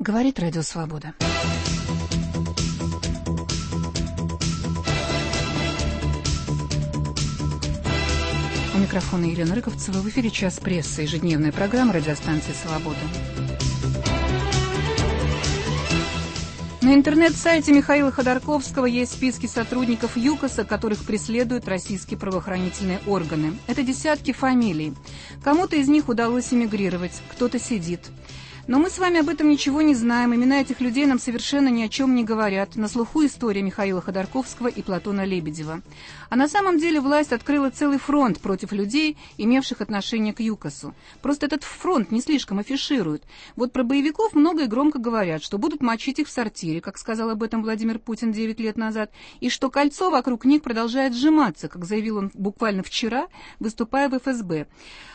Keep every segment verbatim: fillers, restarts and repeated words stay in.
Говорит Радио Свобода. У микрофона Елена Рыковцева. В эфире «Час прессы», ежедневная программа радиостанции «Свобода». На интернет-сайте Михаила Ходорковского есть списки сотрудников ЮКОСа, которых преследуют российские правоохранительные органы. Это десятки фамилий. Кому-то из них удалось эмигрировать, кто-то сидит. Но мы с вами об этом ничего не знаем, имена этих людей нам совершенно ни о чем не говорят. На слуху история Михаила Ходорковского и Платона Лебедева. А на самом деле власть открыла целый фронт против людей, имевших отношение к ЮКОСу. Просто этот фронт не слишком афишируют. Вот про боевиков много и громко говорят, что будут мочить их в сортире, как сказал об этом Владимир Путин девять лет назад, и что кольцо вокруг них продолжает сжиматься, как заявил он буквально вчера, выступая в эф эс бэ.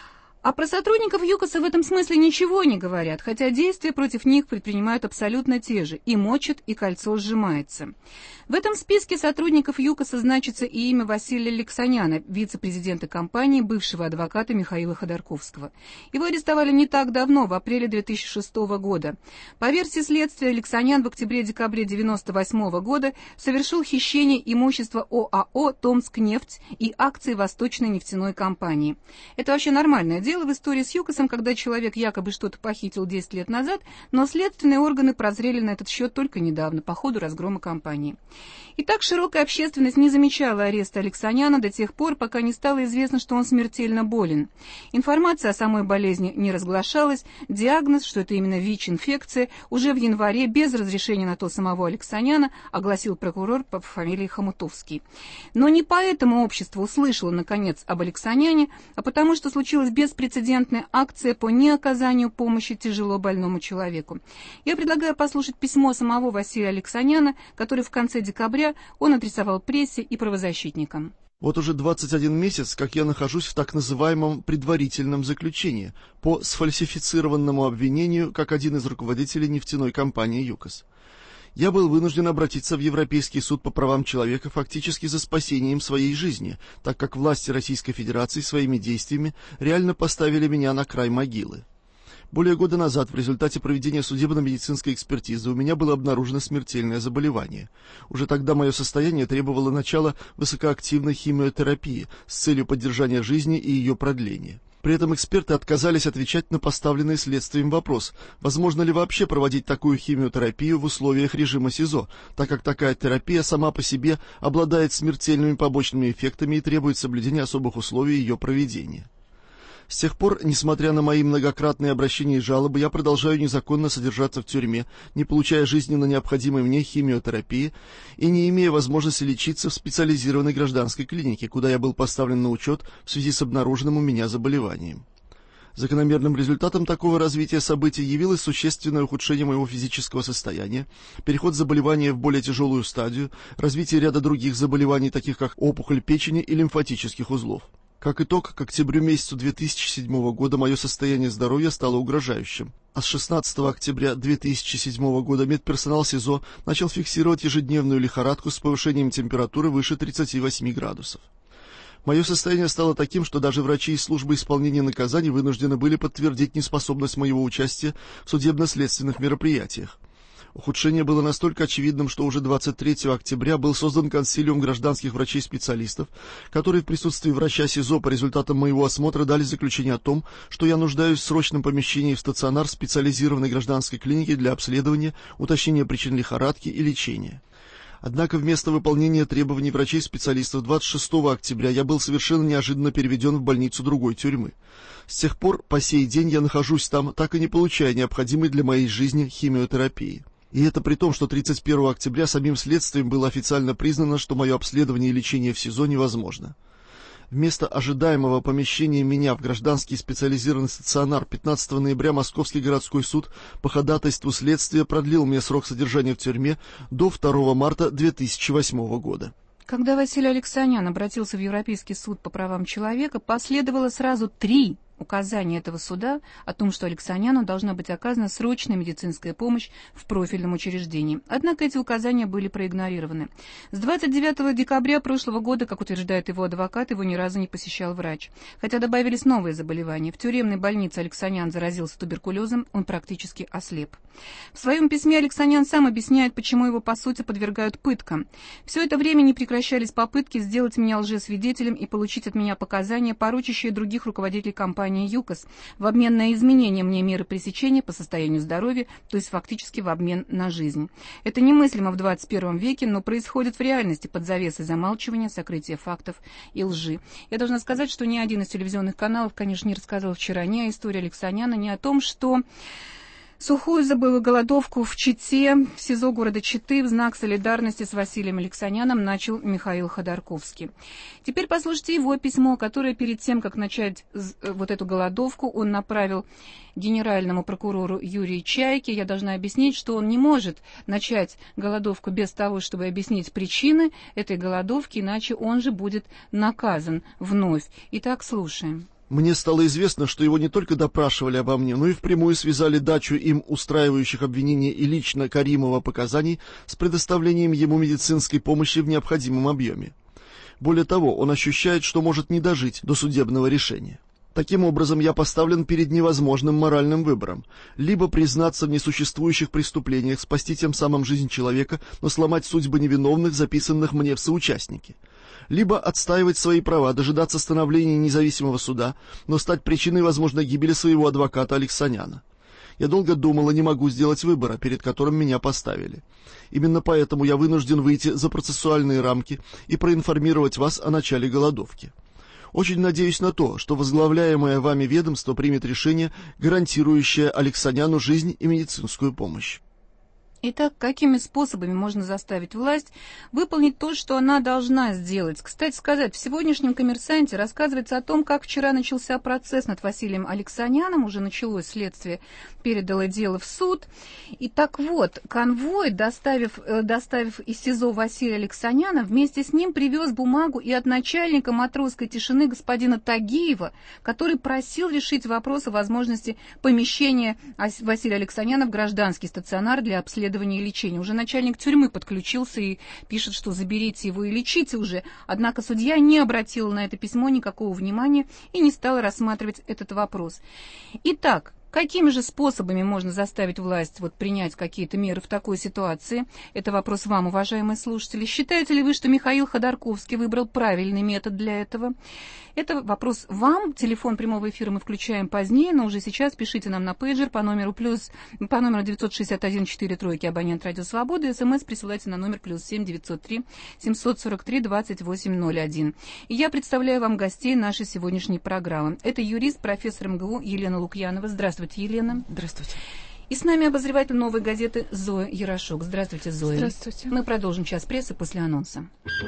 А про сотрудников ЮКОСа в этом смысле ничего не говорят, хотя действия против них предпринимают абсолютно те же. И мочат, и кольцо сжимается. В этом списке сотрудников ЮКОСа значится и имя Василия Алексаняна, вице-президента компании, бывшего адвоката Михаила Ходорковского. Его арестовали не так давно, в апреле две тысячи шестого года. По версии следствия, Алексанян в октябре-декабре девяносто восьмого года совершил хищение имущества ОАО «Томскнефть» и акций Восточной нефтяной компании. Это вообще нормальное дело в истории с ЮКОСом, когда человек якобы что-то похитил десять лет назад, но следственные органы прозрели на этот счет только недавно, по ходу разгрома компании. Итак, широкая общественность не замечала ареста Алексаняна до тех пор, пока не стало известно, что он смертельно болен. Информация о самой болезни не разглашалась, диагноз, что это именно ВИЧ-инфекция, уже в январе без разрешения на то самого Алексаняна огласил прокурор по фамилии Хомутовский. Но не поэтому общество услышало, наконец, об Алексаняне, а потому что случилась беспрецедентная акция по неоказанию помощи тяжело больному человеку. Я предлагаю послушать письмо самого Василия Алексаняна, который в конце декабря он адресовал прессе и правозащитникам. Вот уже двадцать один месяц, как я нахожусь в так называемом предварительном заключении по сфальсифицированному обвинению как один из руководителей нефтяной компании ЮКОС. Я был вынужден обратиться в Европейский суд по правам человека фактически за спасением своей жизни, так как власти Российской Федерации своими действиями реально поставили меня на край могилы. Более года назад в результате проведения судебно-медицинской экспертизы у меня было обнаружено смертельное заболевание. Уже тогда мое состояние требовало начала высокоактивной химиотерапии с целью поддержания жизни и ее продления. При этом эксперты отказались отвечать на поставленный следствием вопрос, возможно ли вообще проводить такую химиотерапию в условиях режима СИЗО, так как такая терапия сама по себе обладает смертельными побочными эффектами и требует соблюдения особых условий ее проведения. С тех пор, несмотря на мои многократные обращения и жалобы, я продолжаю незаконно содержаться в тюрьме, не получая жизненно необходимой мне химиотерапии и не имея возможности лечиться в специализированной гражданской клинике, куда я был поставлен на учет в связи с обнаруженным у меня заболеванием. Закономерным результатом такого развития событий явилось существенное ухудшение моего физического состояния, переход заболевания в более тяжелую стадию, развитие ряда других заболеваний, таких как опухоль печени и лимфатических узлов. Как итог, к октябрю месяцу две тысячи седьмого года мое состояние здоровья стало угрожающим, а с шестнадцатого октября две тысячи седьмого года медперсонал СИЗО начал фиксировать ежедневную лихорадку с повышением температуры выше тридцати восьми градусов. Мое состояние стало таким, что даже врачи из службы исполнения наказаний вынуждены были подтвердить неспособность моего участия в судебно-следственных мероприятиях. Ухудшение было настолько очевидным, что уже двадцать третьего октября был создан консилиум гражданских врачей-специалистов, которые в присутствии врача СИЗО по результатам моего осмотра дали заключение о том, что я нуждаюсь в срочном помещении в стационар специализированной гражданской клиники для обследования, уточнения причин лихорадки и лечения. Однако вместо выполнения требований врачей-специалистов двадцать шестого октября я был совершенно неожиданно переведен в больницу другой тюрьмы. С тех пор по сей день я нахожусь там, так и не получая необходимой для моей жизни химиотерапии. И это при том, что тридцать первого октября самим следствием было официально признано, что мое обследование и лечение в СИЗО невозможно. Вместо ожидаемого помещения меня в гражданский специализированный стационар пятнадцатого ноября Московский городской суд по ходатайству следствия продлил мне срок содержания в тюрьме до второго марта две тысячи восьмого года. Когда Василий Алексанян обратился в Европейский суд по правам человека, последовало сразу три указание этого суда о том, что Алексаняну должна быть оказана срочная медицинская помощь в профильном учреждении. Однако эти указания были проигнорированы. С двадцать девятого декабря прошлого года, как утверждает его адвокат, его ни разу не посещал врач. Хотя добавились новые заболевания. В тюремной больнице Алексанян заразился туберкулезом, он практически ослеп. В своем письме Алексанян сам объясняет, почему его, по сути, подвергают пыткам. Все это время не прекращались попытки сделать меня лжесвидетелем и получить от меня показания, порочащие других руководителей компании ЮКОС, в обмен на изменение мне меры пресечения по состоянию здоровья, то есть фактически в обмен на жизнь. Это немыслимо в двадцать первом веке, но происходит в реальности под завесой замалчивания, сокрытия фактов и лжи. Я должна сказать, что ни один из телевизионных каналов, конечно, не рассказывал вчера ни о истории Алексаняна, ни о том, что сухую забыла голодовку в Чите, в СИЗО города Читы, в знак солидарности с Василием Алексаняном начал Михаил Ходорковский. Теперь послушайте его письмо, которое перед тем, как начать вот эту голодовку, он направил генеральному прокурору Юрию Чайке. Я должна объяснить, что он не может начать голодовку без того, чтобы объяснить причины этой голодовки, иначе он же будет наказан вновь. Итак, слушаем. Мне стало известно, что его не только допрашивали обо мне, но и впрямую связали дачу им устраивающих обвинения и лично Каримова показаний с предоставлением ему медицинской помощи в необходимом объеме. Более того, он ощущает, что может не дожить до судебного решения. Таким образом, я поставлен перед невозможным моральным выбором. Либо признаться в несуществующих преступлениях, спасти тем самым жизнь человека, но сломать судьбы невиновных, записанных мне в соучастники. Либо отстаивать свои права, дожидаться становления независимого суда, но стать причиной возможной гибели своего адвоката Алексаняна. Я долго думал и не могу сделать выбора, перед которым меня поставили. Именно поэтому я вынужден выйти за процессуальные рамки и проинформировать вас о начале голодовки. Очень надеюсь на то, что возглавляемое вами ведомство примет решение, гарантирующее Алексаняну жизнь и медицинскую помощь. Итак, какими способами можно заставить власть выполнить то, что она должна сделать? Кстати сказать, в сегодняшнем «Коммерсанте» рассказывается о том, как вчера начался процесс над Василием Алексаняном, уже началось следствие, передало дело в суд. И так вот, конвой, доставив, доставив из СИЗО Василия Алексаняна, вместе с ним привез бумагу и от начальника матросской тишины господина Тагиева, который просил решить вопрос о возможности помещения Василия Алексаняна в гражданский стационар для обследования и лечения. Уже начальник тюрьмы подключился и пишет, что заберите его и лечите уже. Однако судья не обратила на это письмо никакого внимания и не стала рассматривать этот вопрос. Итак, какими же способами можно заставить власть вот, принять какие-то меры в такой ситуации? Это вопрос вам, уважаемые слушатели. Считаете ли вы, что Михаил Ходорковский выбрал правильный метод для этого? Это вопрос вам. Телефон прямого эфира мы включаем позднее, но уже сейчас пишите нам на пейджер по номеру плюс, по номеру девятьсот шестьдесят один четыре тройки, абонент Радио Свобода. СМС присылайте на номер плюс семь девятьсот три семьсот сорок три двадцать восемь ноль один. И я представляю вам гостей нашей сегодняшней программы. Это юрист, профессор МГУ Елена Лукьянова. Здравствуйте, Елена. Здравствуйте. И с нами обозреватель «Новой газеты» Зоя Ярошок. Здравствуйте, Зоя. Здравствуйте. Мы продолжим час прессы после анонса.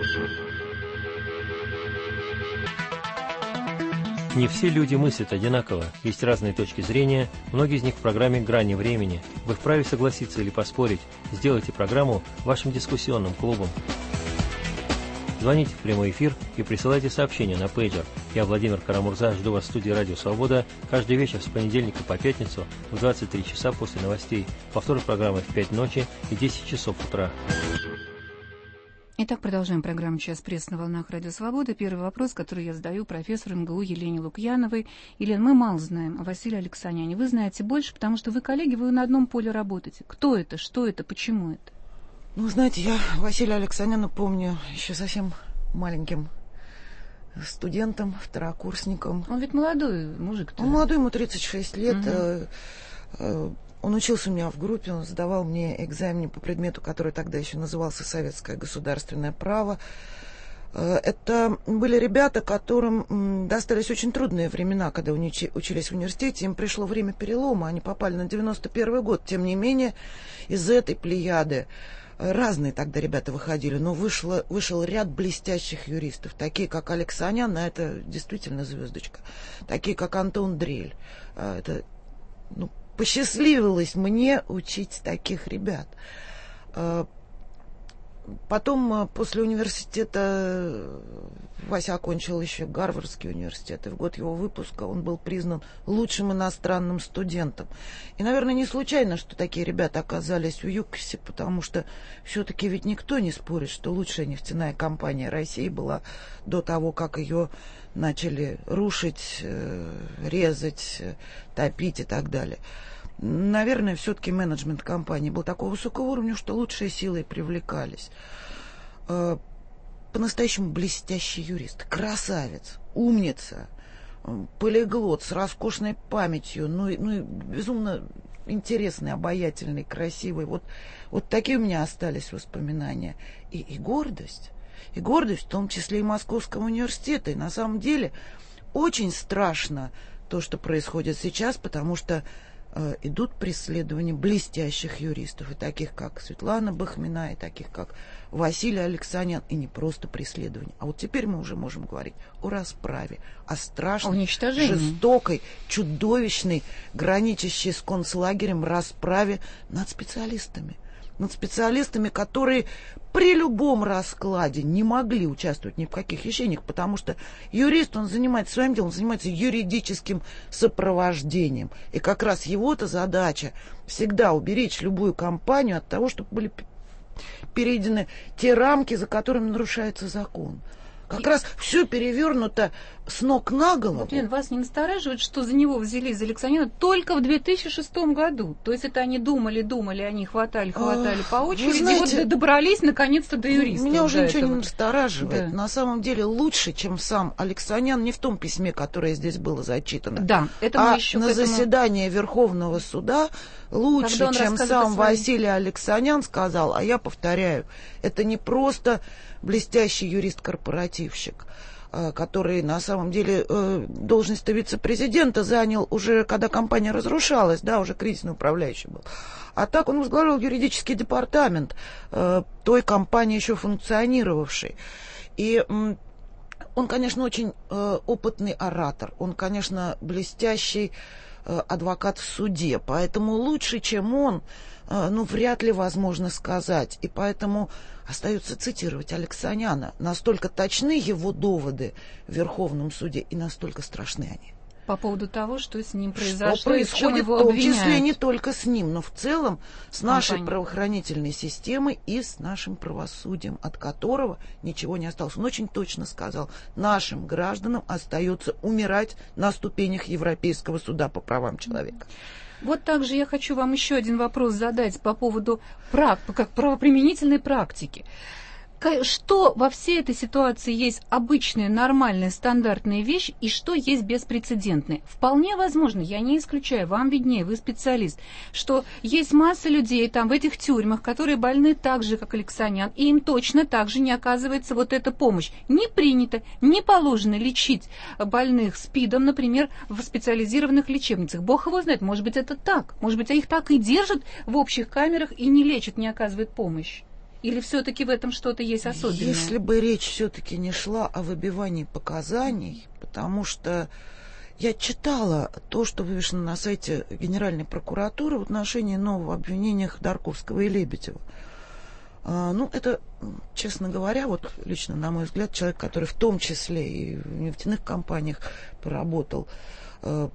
Не все люди мыслят одинаково, есть разные точки зрения, многие из них в программе «Грани времени». Вы вправе согласиться или поспорить. Сделайте программу вашим дискуссионным клубом. Звоните в прямой эфир и присылайте сообщения на пейджер. Я, Владимир Карамурза, жду вас в студии «Радио Свобода» каждый вечер с понедельника по пятницу в двадцать три часа после новостей. Повтор программы в пять ночи и десять часов утра. Итак, продолжаем программу «Час пресс» на волнах Радио Свобода. Первый вопрос, который я задаю профессору МГУ Елене Лукьяновой. Елена, мы мало знаем о Василии Алексаняне. Вы знаете больше, потому что вы, коллеги, вы на одном поле работаете. Кто это, что это, почему это? Ну, знаете, я Василия Алексаняна помню еще совсем маленьким студентом, второкурсником. Он ведь молодой мужик-то. Он молодой, ему тридцать шесть лет. Угу. Он учился у меня в группе, он сдавал мне экзамен по предмету, который тогда еще назывался «Советское государственное право». Это были ребята, которым достались очень трудные времена, когда они учились в университете. Им пришло время перелома, они попали на девяносто первый год. Тем не менее, из этой плеяды разные тогда ребята выходили, но вышло, вышел ряд блестящих юристов, такие как Алексанян, а это действительно звездочка, такие как Антон Дрель. Это, ну, посчастливилось мне учить таких ребят. потом, после университета, Вася окончил еще Гарвардский университет, и в год его выпуска он был признан лучшим иностранным студентом. И, наверное, не случайно, что такие ребята оказались в ЮКОСе, потому что все-таки ведь никто не спорит, что лучшая нефтяная компания России была до того, как ее начали рушить, резать, топить и так далее. Наверное, все-таки менеджмент компании был такого высокого уровня, что лучшие силы привлекались. По-настоящему блестящий юрист, красавец, умница, полиглот с роскошной памятью, ну, ну безумно интересный, обаятельный, красивый. Вот, вот такие у меня остались воспоминания. И, и гордость, и гордость в том числе и Московского университета. И на самом деле очень страшно то, что происходит сейчас, потому что идут преследования блестящих юристов, и таких, как Светлана Бахмина, и таких, как Василий Алексанян, и не просто преследования. А вот теперь мы уже можем говорить о расправе, о страшной, жестокой, чудовищной, граничащей с концлагерем расправе над специалистами. Над специалистами, которые при любом раскладе не могли участвовать ни в каких решениях, потому что юрист, он занимается своим делом, он занимается юридическим сопровождением. И как раз его-то задача всегда уберечь любую компанию от того, чтобы были перейдены те рамки, за которыми нарушается закон. Как и... раз все перевернуто с ног на голову. Вот, Лен, вас не настораживает, что за него взялись, за Алексанина, только в две тысячи шестом году? То есть это они думали, думали, они хватали, хватали а, по очереди, знаете, вот добрались наконец-то до юриста. Меня уже ничего этого. не настораживает. Да. На самом деле лучше, чем сам Алексанян, не в том письме, которое здесь было зачитано, да, это а мы еще на этому... заседании Верховного суда лучше, чем сам своим... Василий Алексанян сказал, а я повторяю, это не просто блестящий юрист-корпоративщик, который на самом деле должность вице-президента занял уже, когда компания разрушалась, да, уже кризисный управляющий был. А так он возглавлял юридический департамент той компании, еще функционировавшей. И он, конечно, очень опытный оратор, он, конечно, блестящий адвокат в суде, поэтому лучше, чем он, ну, вряд ли возможно сказать. И поэтому остается цитировать Алексаняна. Настолько точны его доводы в Верховном суде и настолько страшны они. По поводу того, что с ним произошло, что происходит, в том числе не только с ним, но в целом с нашей Компания. правоохранительной системой и с нашим правосудием, от которого ничего не осталось. Он очень точно сказал, нашим гражданам остается умирать на ступенях Европейского суда по правам человека. Вот также я хочу вам еще один вопрос задать по поводу прав... как правоприменительной практики. Что во всей этой ситуации есть обычная, нормальная, стандартная вещь, и что есть беспрецедентная? Вполне возможно, я не исключаю, вам виднее, вы специалист, что есть масса людей там в этих тюрьмах, которые больны так же, как Алексанян, и им точно так же не оказывается вот эта помощь. Не принято, не положено лечить больных СПИДом, например, в специализированных лечебницах. Бог его знает, может быть, это так. Может быть, их так и держат в общих камерах и не лечат, не оказывают помощь. Или все-таки в этом что-то есть особенное? Если бы речь все-таки не шла о выбивании показаний, потому что я читала то, что вывешено на сайте Генеральной прокуратуры в отношении нового обвинения Ходорковского и Лебедева. А, ну, это, честно говоря, вот лично, на мой взгляд, человек, который в том числе и в нефтяных компаниях поработал, а,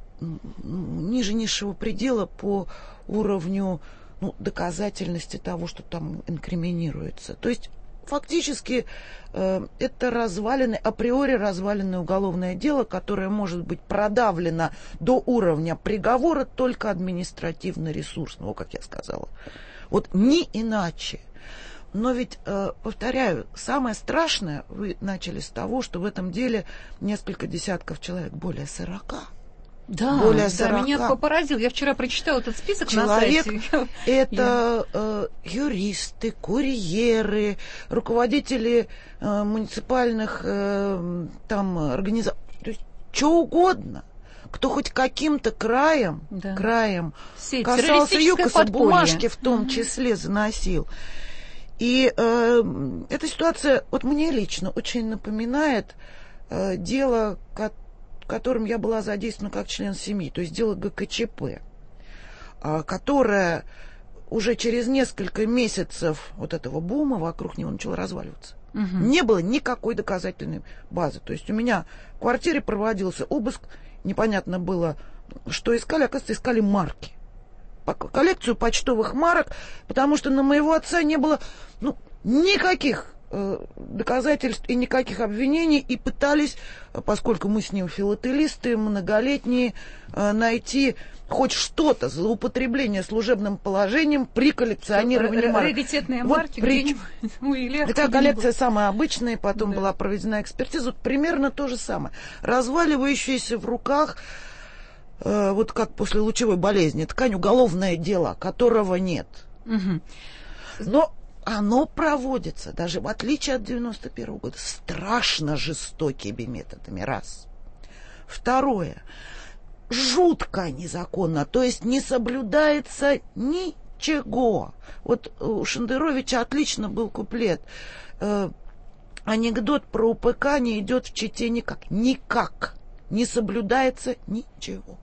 ниже низшего предела по уровню ну, доказательности того, что там инкриминируется. То есть фактически э, это разваленное, априори разваленное уголовное дело, которое может быть продавлено до уровня приговора только административно-ресурсного, как я сказала. Вот не иначе. Но ведь, э, повторяю, самое страшное, вы начали с того, что в этом деле несколько десятков человек, более сорока. Да, более да, меня поразил. Я вчера прочитала этот список человек, на сайте. Это э, юристы, курьеры, руководители э, муниципальных э, там организаций, то есть что угодно. Кто хоть каким-то краем, да. краем Сеть, касался ЮКОСа, бумажки в том числе заносил. И э, эта ситуация, вот мне лично очень напоминает э, дело, которое которым я была задействована как член семьи, то есть дело ГКЧП, которое уже через несколько месяцев вот этого бума вокруг него начало разваливаться. Угу. Не было никакой доказательной базы. То есть у меня в квартире проводился обыск, непонятно было, что искали, оказывается, искали марки. Коллекцию почтовых марок, потому что на моего отца не было ну, никаких э, доказательств и никаких обвинений, и пытались, поскольку мы с ним филателисты, многолетние, э, найти хоть что-то, злоупотребление служебным положением при коллекционировании марок. Раритетные вот марки при... где-нибудь у Илья. Эта коллекция самая обычная, потом да. была проведена экспертиза. Вот примерно то же самое. Разваливающаяся в руках, э, вот как после лучевой болезни, ткань, уголовное дело, которого нет. Угу. Но оно проводится, даже в отличие от девяносто первого года, страшно жестокими методами. Раз. Второе. Жутко незаконно, то есть не соблюдается ничего. Вот у Шендеровича отлично был куплет. Э, анекдот про УПК не идет в Чите никак. Никак. Не соблюдается ничего.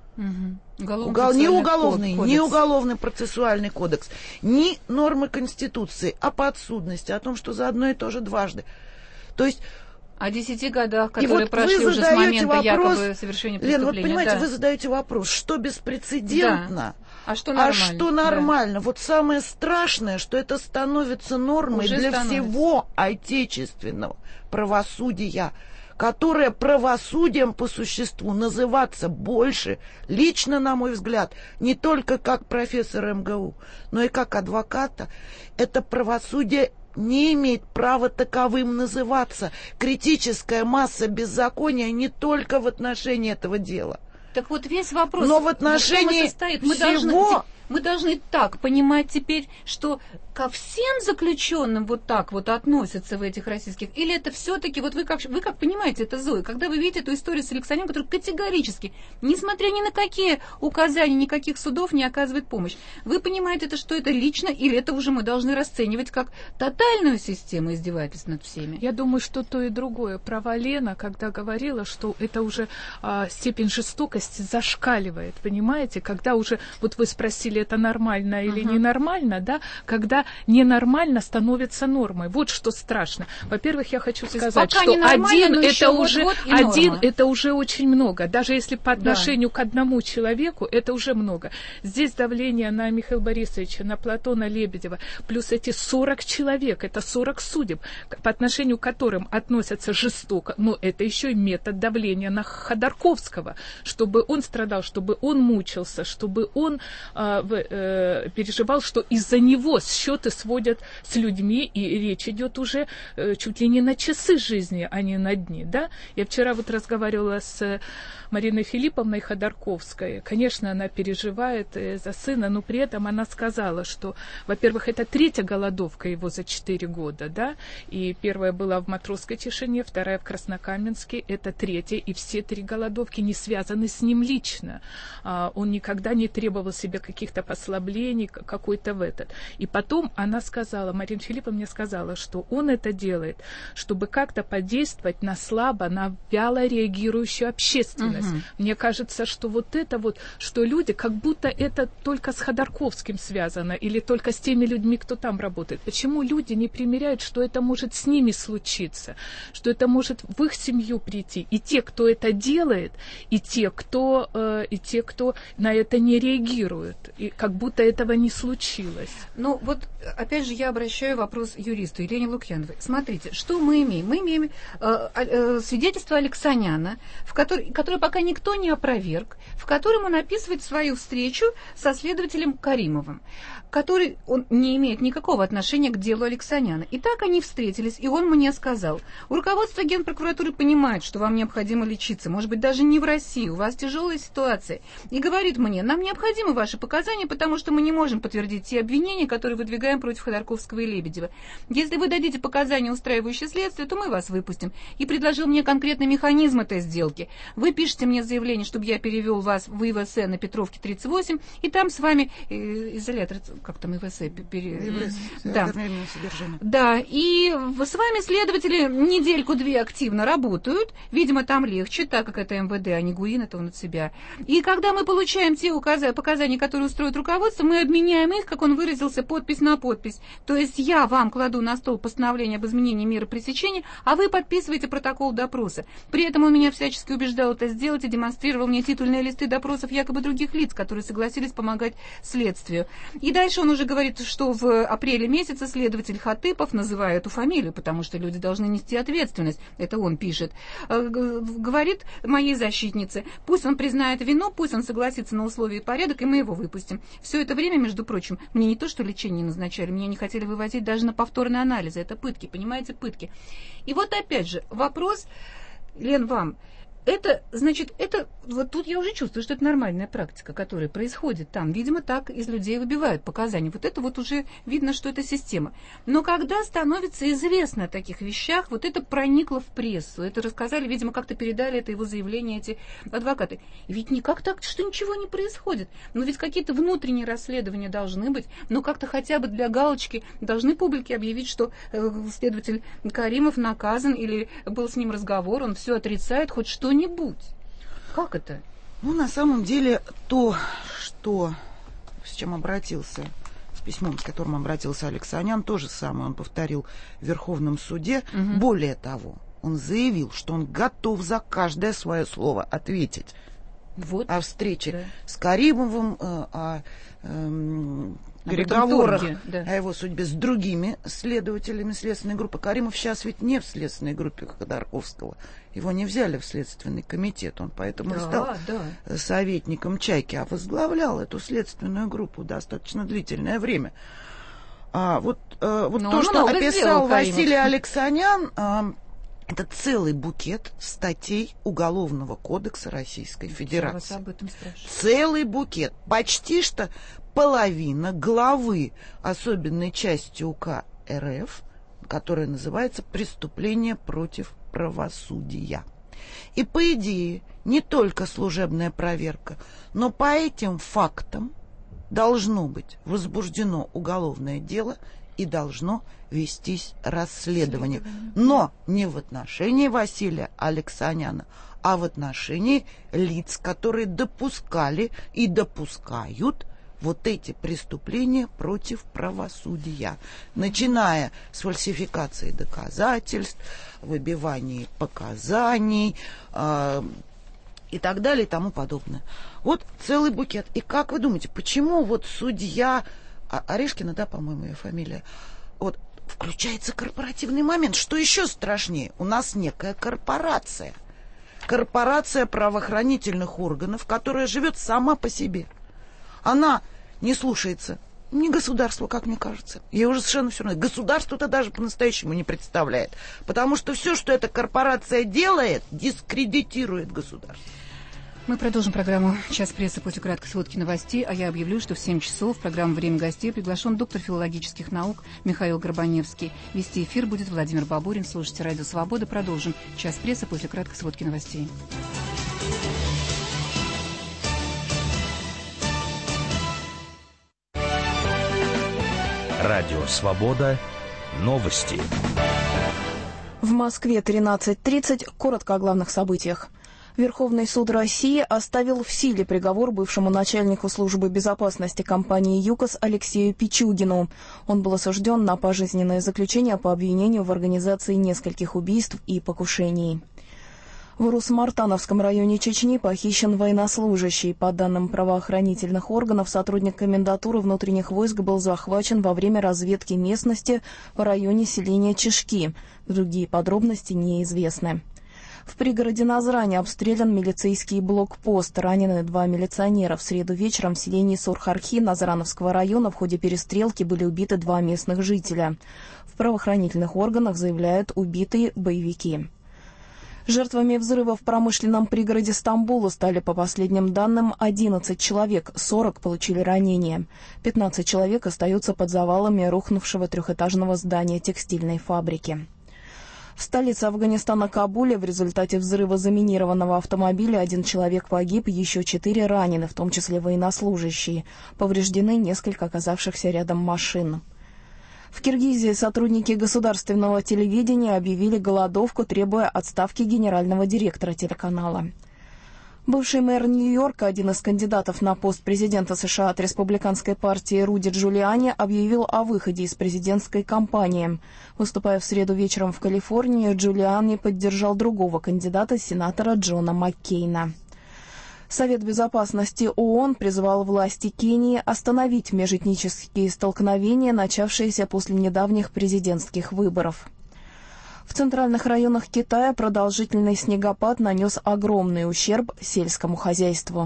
Угу. Угол... Ни уголовный, кодекс. Ни уголовный процессуальный кодекс, ни нормы Конституции о подсудности, о том, что за одно и то же дважды. То есть о десяти годах, которые вот прошли уже с момента вопрос, якобы совершения преступления. Лен, вот понимаете, да. вы задаете вопрос, что беспрецедентно, да. а что нормально. А что нормально. Да. Вот самое страшное, что это становится нормой уже для становится. всего отечественного правосудия, которое правосудием по существу называться больше, лично, на мой взгляд, не только как профессор эм гэ у, но и как адвоката, это правосудие не имеет права таковым называться. Критическая масса беззакония не только в отношении этого дела. Так вот весь вопрос, но в отношении мы всего... Должны, мы должны так понимать теперь, что ко всем заключенным вот так вот относятся в этих российских, или это все-таки, вот вы как, вы как понимаете это, Зоя, когда вы видите эту историю с Александром, который категорически, несмотря ни на какие указания, никаких судов не оказывает помощь, вы понимаете, это, что это лично, или это уже мы должны расценивать как тотальную систему издевательств над всеми? Я думаю, что то и другое. Права Лена, когда говорила, что это уже а, степень жестокости зашкаливает, понимаете, когда уже, вот вы спросили, это нормально или uh-huh. ненормально, да, когда ненормально становится нормой. Вот что страшно. Во-первых, я хочу сказать, что один это уже один это уже очень много. Даже если по отношению да. к одному человеку, это уже много. Здесь давление на Михаила Борисовича, на Платона Лебедева, плюс эти сорок человек, это сорок судеб, по отношению к которым относятся жестоко, но это еще и метод давления на Ходорковского, чтобы он страдал, чтобы он мучился, чтобы он э, э, переживал, что из-за него счеты сводят с людьми, и речь идет уже э, чуть ли не на часы жизни, а не на дни. Да? Я вчера вот разговаривала с Мариной Филипповной Ходорковской. Конечно, она переживает э, за сына, но при этом она сказала, что, во-первых, это третья голодовка его за четыре года, да, и первая была в Матросской тишине, вторая в Краснокаменске, это третья, и все три голодовки не связаны с ним лично. А, он никогда не требовал себе каких-то послаблений, какой-то в этот. И потом она сказала, Марина Филипповна мне сказала, что он это делает, чтобы как-то подействовать на слабо, на вяло реагирующую общественность. Угу. Мне кажется, что вот это вот, что люди, как будто это только с Ходорковским связано, или только с теми людьми, кто там работает. Почему люди не примеряют, что это может с ними случиться, что это может в их семью прийти? И те, кто это делает, и те, кто, э, и те, кто на это не реагирует, и как будто этого не случилось. Ну вот, опять же, я обращаю вопрос юристу Елене Лукьяновой. Смотрите, что мы имеем? Мы имеем э, э, свидетельство Алексаняна, в который, которое пока никто не опроверг, в котором он описывает свою встречу со следователем Каримовым, который он не имеет никакого отношения к делу Алексаняна. И так они встретились, и он мне сказал: руководство Генпрокуратуры понимает, что вам необходимо лечиться, может быть, даже не в России, у вас тяжелая ситуация, и говорит мне: нам необходимы ваши показания, потому что мы не можем подтвердить те обвинения, которые выдвигаем против Ходорковского и Лебедева. Если вы дадите показания, устраивающие следствие, то мы вас выпустим. И предложил мне конкретный механизм этой сделки. Вы пишете мне заявление, чтобы я перевел вас в И В С на Петровке тридцать восемь, и там с вами э, изолятор, как там И В С? Пере... Да. Да, и с вами следователи недельку-две активно работают, видимо, там легче, так как это Эм Вэ Дэ, а не ГУИН, это он от себя. И когда мы получаем те указания, показания, которые устроят устроит руководство, мы обменяем их, как он выразился, подпись на подпись. То есть я вам кладу на стол постановление об изменении меры пресечения, а вы подписываете протокол допроса. При этом он меня всячески убеждал это сделать и демонстрировал мне титульные листы допросов якобы других лиц, которые согласились помогать следствию. И дальше он уже говорит, что в апреле месяце следователь Хатыпов, называя эту фамилию, потому что люди должны нести ответственность, это он пишет, говорит моей защитнице, пусть он признает вину, пусть он согласится на условия и порядок, и мы его выпустим. Все это время, между прочим, мне не то, что лечение назначали, меня не хотели вывозить даже на повторные анализы. Это пытки, понимаете, пытки. И вот опять же вопрос, Лен, вам. Это, значит, это, вот тут я уже чувствую, что это нормальная практика, которая происходит там. Видимо, так из людей выбивают показания. Вот это вот уже видно, что это система. Но когда становится известно о таких вещах, вот это проникло в прессу. Это рассказали, видимо, как-то передали это его заявление эти адвокаты. Ведь никак так, что ничего не происходит. Но ведь какие-то внутренние расследования должны быть. Но как-то хотя бы для галочки должны публике объявить, что э, следователь Каримов наказан или был с ним разговор, он все отрицает, хоть что нибудь. Как это? Ну, на самом деле, то, что, с чем обратился, с письмом, с которым обратился Алексанян, то же самое он повторил в Верховном суде. Угу. Более того, он заявил, что он готов за каждое свое слово ответить. Вот. О встрече, да, с Каримовым, о, о переговорах, да, о его судьбе с другими следователями следственной группы. Каримов сейчас ведь не в следственной группе Ходорковского. Его не взяли в следственный комитет. Он поэтому да, и стал да. советником «Чайки», а возглавлял эту следственную группу достаточно длительное время. А вот, а, вот то, что описал Василий Алексанян, а, это целый букет статей Уголовного кодекса Российской Федерации. Об этом целый букет. Почти что половина главы особенной части УК РФ, которая называется «Преступление против правосудия». И, по идее, не только служебная проверка, но по этим фактам должно быть возбуждено уголовное дело и должно вестись расследование. Но не в отношении Василия Алексаняна, а в отношении лиц, которые допускали и допускают вот эти преступления против правосудия, начиная с фальсификации доказательств, выбивания показаний э, и так далее и тому подобное. Вот целый букет. И как вы думаете, почему вот судья Орешкина, да, по-моему, ее фамилия, вот включается корпоративный момент? Что еще страшнее? У нас некая корпорация. Корпорация правоохранительных органов, которая живет сама по себе. Она не слушается ни государства, как мне кажется. Ей уже совершенно все равно. Государство-то даже по-настоящему не представляет. Потому что все, что эта корпорация делает, дискредитирует государство. Мы продолжим программу «Час прессы» после краткой сводки новостей, а я объявлю, что в семь часов в программу «Время гостей» приглашен доктор филологических наук Михаил Горбаневский. Вести эфир будет Владимир Бабурин. Слушайте «Радио Свобода». Продолжим «Час прессы» после краткой сводки новостей. Радио «Свобода». Новости. В Москве тринадцать тридцать. Коротко о главных событиях. Верховный суд России оставил в силе приговор бывшему начальнику службы безопасности компании «ЮКОС» Алексею Пичугину. Он был осужден на пожизненное заключение по обвинению в организации нескольких убийств и покушений. В Урус-Мартановском районе Чечни похищен военнослужащий. По данным правоохранительных органов, сотрудник комендатуры внутренних войск был захвачен во время разведки местности в районе селения Чешки. Другие подробности неизвестны. В пригороде Назрани обстрелян милицейский блокпост. Ранены два милиционера. В среду вечером в селении Сурхархи Назрановского района в ходе перестрелки были убиты два местных жителя. В правоохранительных органах заявляют убитые боевики. Жертвами взрыва в промышленном пригороде Стамбула стали, по последним данным, одиннадцать человек, сорок получили ранения. пятнадцать человек остаются под завалами рухнувшего трехэтажного здания текстильной фабрики. В столице Афганистана Кабуле в результате взрыва заминированного автомобиля один человек погиб, еще четыре ранены, в том числе военнослужащие. Повреждены несколько оказавшихся рядом машин. В Киргизии сотрудники государственного телевидения объявили голодовку, требуя отставки генерального директора телеканала. Бывший мэр Нью-Йорка, один из кандидатов на пост президента США от республиканской партии Руди Джулиани, объявил о выходе из президентской кампании. Выступая в среду вечером в Калифорнии, Джулиани поддержал другого кандидата, сенатора Джона Маккейна. Совет безопасности ООН призвал власти Кении остановить межэтнические столкновения, начавшиеся после недавних президентских выборов. В центральных районах Китая продолжительный снегопад нанес огромный ущерб сельскому хозяйству.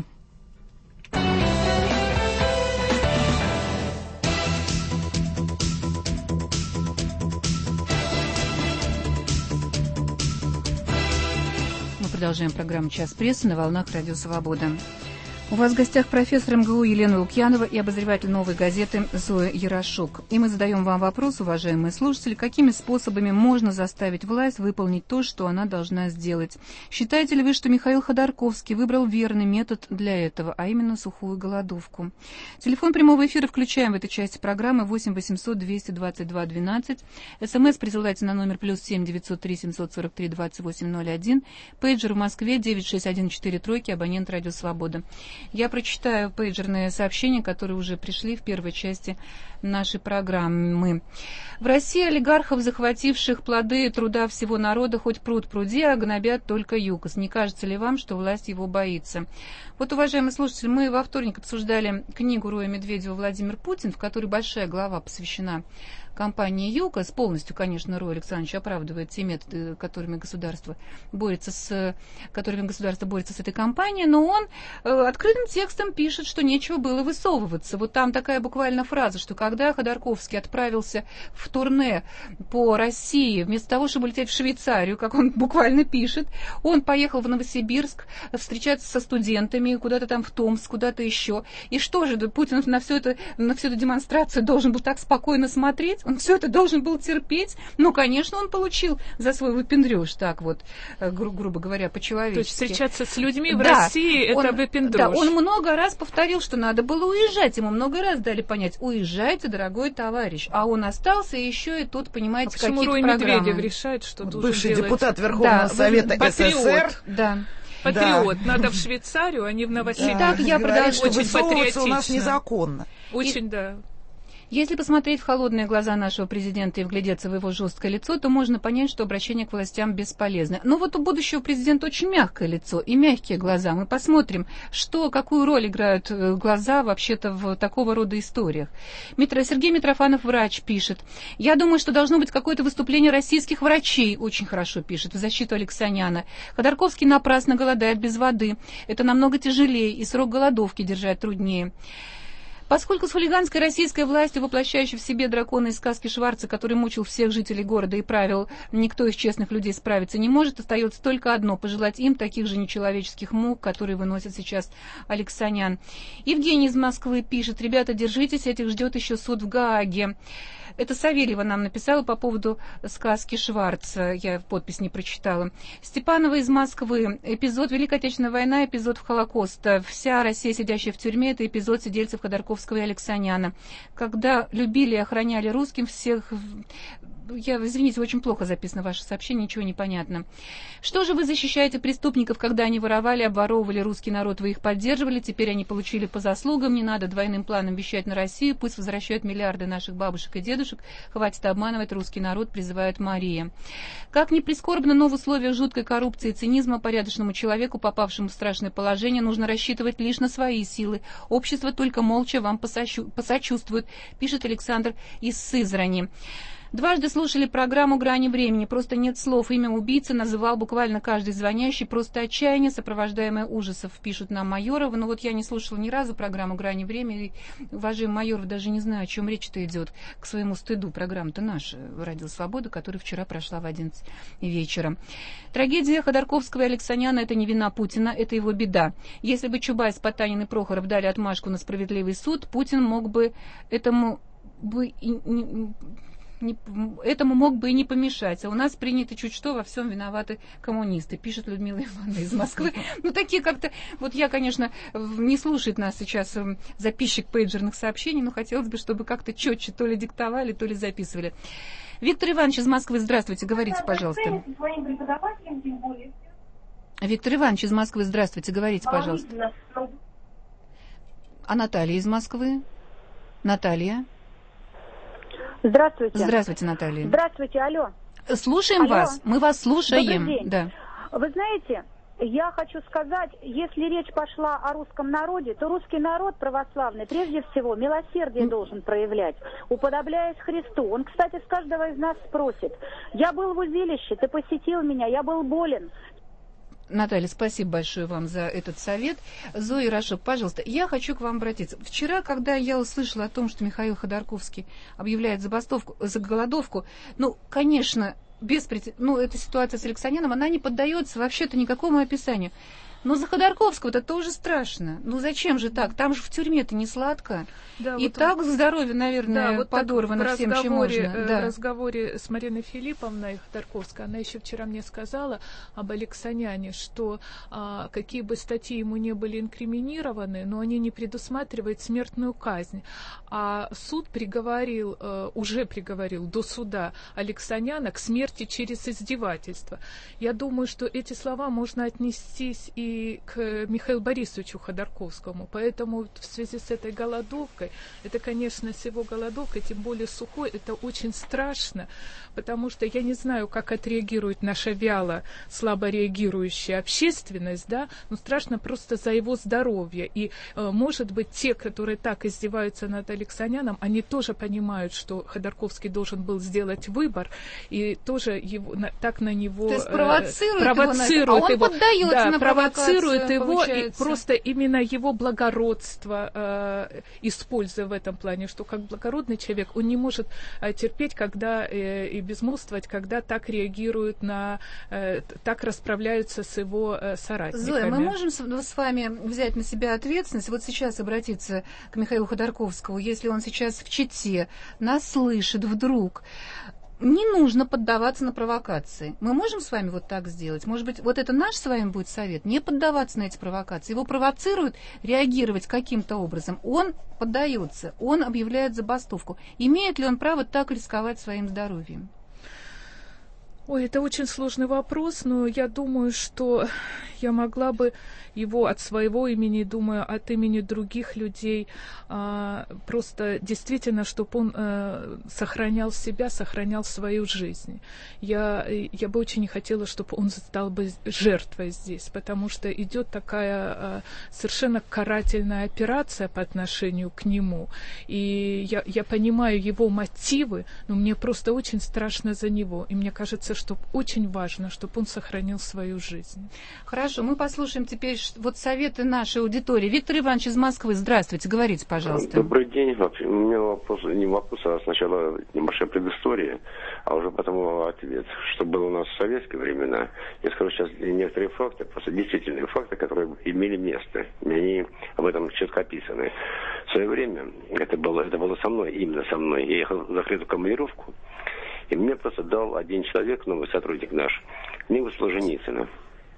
Мы продолжаем программу «Час прессы» на волнах Радио Свобода. У вас в гостях профессор эм гэ у Елена Лукьянова и обозреватель «Новой газеты» Зоя Ярошук. И мы задаем вам вопрос, уважаемые слушатели, какими способами можно заставить власть выполнить то, что она должна сделать. Считаете ли вы, что Михаил Ходорковский выбрал верный метод для этого, а именно сухую голодовку? Телефон прямого эфира включаем в этой части программы восемь восемьсот двести двадцать два двенадцать. СМС присылайте на номер плюс семь девятьсот три семьсот сорок три двадцать восемь ноль один. Пейджер в Москве девять шесть один четыре тройки, абонент Радио Свобода. Я прочитаю пейджерные сообщения, которые уже пришли в первой части нашей программы. В России олигархов, захвативших плоды труда всего народа, хоть пруд пруди, а гнобят только ЮКОС. Не кажется ли вам, что власть его боится? Вот, уважаемые слушатели, мы во вторник обсуждали книгу Роя Медведева «Владимир Путин», в которой большая глава посвящена компании ЮКОС. Полностью, конечно, Рой Александрович оправдывает те методы, которыми государство борется с, которыми государство борется с этой компанией, но он э, открытым текстом пишет, что нечего было высовываться. Вот там такая буквально фраза, что когда Ходорковский отправился в турне по России, вместо того, чтобы лететь в Швейцарию, как он буквально пишет, он поехал в Новосибирск встречаться со студентами, куда-то там в Томск, куда-то еще. И что же, Путин на все это, на всю эту демонстрацию должен был так спокойно смотреть? Он все это должен был терпеть. Ну, конечно, он получил за свой выпендрёж, так вот, гру- грубо говоря, по-человечески. То есть встречаться с людьми в да, России – он, это выпендрёж. Да, он много раз повторил, что надо было уезжать. Ему много раз дали понять, уезжайте, дорогой товарищ. А он остался еще и тут, понимаете, а почему какие-то Рой программы. Медведев решает, что вот должен бывший делать... депутат Верховного да, Совета патриот. СССР. Да. Патриот. Да. Надо в Швейцарию, а не в Новосибирск. Итак, я говорит, что Очень высовываться у нас патриотично. незаконно. Очень, да. Если посмотреть в холодные глаза нашего президента и вглядеться в его жесткое лицо, то можно понять, что обращение к властям бесполезно. Но вот у будущего президента очень мягкое лицо и мягкие глаза. Мы посмотрим, что, какую роль играют глаза вообще-то в такого рода историях. Митро, Сергей Митрофанов, врач, пишет. Я думаю, что должно быть какое-то выступление российских врачей, очень хорошо пишет, в защиту Алексаняна. Ходорковский напрасно голодает без воды. Это намного тяжелее, и срок голодовки держать труднее. Поскольку с хулиганской российской властью, воплощающей в себе дракона из сказки Шварца, который мучил всех жителей города и правил, никто из честных людей справиться не может, остается только одно – пожелать им таких же нечеловеческих мук, которые выносит сейчас Алексанян. Евгений из Москвы пишет: ребята, держитесь, этих ждет еще суд в Гааге. Это Савельева нам написала по поводу сказки Шварца, я подпись не прочитала. Степанова из Москвы. Эпизод Великой Отечественной войны, эпизод Холокоста. Вся Россия, сидящая в тюрьме, это эпизод сидельцев Ходорковского и Алексаняна. Когда любили и охраняли русским всех... Я, извините, очень плохо записано ваше сообщение, ничего не понятно. Что же вы защищаете преступников, когда они воровали, обворовывали русский народ, вы их поддерживали, теперь они получили по заслугам, не надо двойным планом вещать на Россию, пусть возвращают миллиарды наших бабушек и дедушек, хватит обманывать русский народ, призывает Мария. Как ни прискорбно, но в условиях жуткой коррупции и цинизма порядочному человеку, попавшему в страшное положение, нужно рассчитывать лишь на свои силы. Общество только молча вам посощу... посочувствует, пишет Александр из Сызрани. Дважды слушали программу «Грани времени». Просто нет слов. Имя убийцы называл буквально каждый звонящий. Просто отчаяние, сопровождаемое ужасов, пишут нам Майорова. Но вот я не слушала ни разу программу «Грани времени». Уважаемый Майоров, даже не знаю, о чем речь-то идет. К своему стыду. Программа-то наша, «Радио Свобода», которая вчера прошла в одиннадцать вечера. Трагедия Ходорковского и Алексаняна – это не вина Путина, это его беда. Если бы Чубайс, Потанин и Прохоров дали отмашку на справедливый суд, Путин мог бы этому... бы и не... Не, этому мог бы и не помешать. А у нас принято чуть что, во всем виноваты коммунисты, пишет Людмила Ивановна из Москвы. Ну, такие как-то... Вот я, конечно, не слушает нас сейчас записчик пейджерных сообщений, но хотелось бы, чтобы как-то четче то ли диктовали, то ли записывали. Виктор Иванович из Москвы, здравствуйте, говорите, пожалуйста. Виктор Иванович из Москвы, здравствуйте, говорите, пожалуйста. А Наталья из Москвы? Наталья? Здравствуйте. Здравствуйте, Наталья. Здравствуйте, алло. Слушаем алло. вас, мы вас слушаем. Добрый день. Да. Вы знаете, я хочу сказать, если речь пошла о русском народе, то русский народ православный прежде всего милосердие должен проявлять, уподобляясь Христу. Он, кстати, с каждого из нас спросит: я был в узилище, ты посетил меня, я был болен. Наталья, спасибо большое вам за этот совет. Зоя Рашок, пожалуйста, я хочу к вам обратиться. Вчера, когда я услышала о том, что Михаил Ходорковский объявляет забастовку, за голодовку, ну, конечно, без прецед... ну, эта ситуация с Алексаняном, она не поддается вообще-то никакому описанию. Но за Ходорковского-то тоже страшно. Ну зачем же так? Там же в тюрьме-то не сладко. Да, и вот так он... здоровье, наверное, да, вот подорвано всем, чем можно. Да. В разговоре с Мариной Филипповной Ходорковской, она еще вчера мне сказала об Алексаняне, что а, какие бы статьи ему не были инкриминированы, но они не предусматривают смертную казнь. А суд приговорил, а, уже приговорил до суда Алексаняна к смерти через издевательство. Я думаю, что эти слова можно отнестись и и к Михаилу Борисовичу Ходорковскому. Поэтому в связи с этой голодовкой, это, конечно, с его голодовкой, тем более сухой, это очень страшно, потому что я не знаю, как отреагирует наша вяло, слабо реагирующая общественность, да, но страшно просто за его здоровье. И, может быть, те, которые так издеваются над Алексаняном, они тоже понимают, что Ходорковский должен был сделать выбор, и тоже его, так на него... То есть провоцирует, провоцирует его, на... а он его, поддается да, на провоцирует его, получается. И просто именно его благородство э, используя в этом плане, что как благородный человек, он не может э, терпеть, когда э, и безмолвствовать, когда так реагируют на, э, так расправляются с его э, соратниками. Зоя, мы можем с, с вами взять на себя ответственность, вот сейчас обратиться к Михаилу Ходорковскому, если он сейчас в Чите нас слышит вдруг. Не нужно поддаваться на провокации. Мы можем с вами вот так сделать? Может быть, вот это наш с вами будет совет? Не поддаваться на эти провокации. Его провоцируют реагировать каким-то образом. Он поддается, он объявляет забастовку. Имеет ли он право так рисковать своим здоровьем? Ой, это очень сложный вопрос, но я думаю, что я могла бы его от своего имени, думаю, от имени других людей, а, просто действительно, чтобы он а, сохранял себя, сохранял свою жизнь. Я, я бы очень не хотела, чтобы он стал бы жертвой здесь, потому что идет такая а, совершенно карательная операция по отношению к нему. И я, я понимаю его мотивы, но мне просто очень страшно за него. И мне кажется, что очень важно, чтобы он сохранил свою жизнь. Хорошо, мы послушаем теперь вот советы нашей аудитории. Виктор Иванович из Москвы, здравствуйте, говорите, пожалуйста. Добрый день. У меня вопрос, не вопрос, а сначала небольшая предыстория, а уже потом ответ. Что было у нас в советские времена, я скажу сейчас некоторые факты, просто действительные факты, которые имели место. Они об этом четко описаны. В свое время, это было, это было со мной, именно со мной, я ехал в закрытую командировку, и мне просто дал один человек, новый сотрудник наш, книгу Солженицына.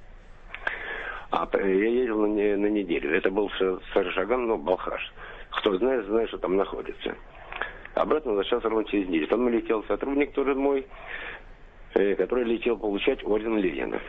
А я ездил на, на неделю. Это был Саржаган, но Балхаш. Кто знает, знает, что там находится. Обратно возвращался ровно через неделю. Там летел сотрудник тоже мой, э, который летел получать орден Ленина.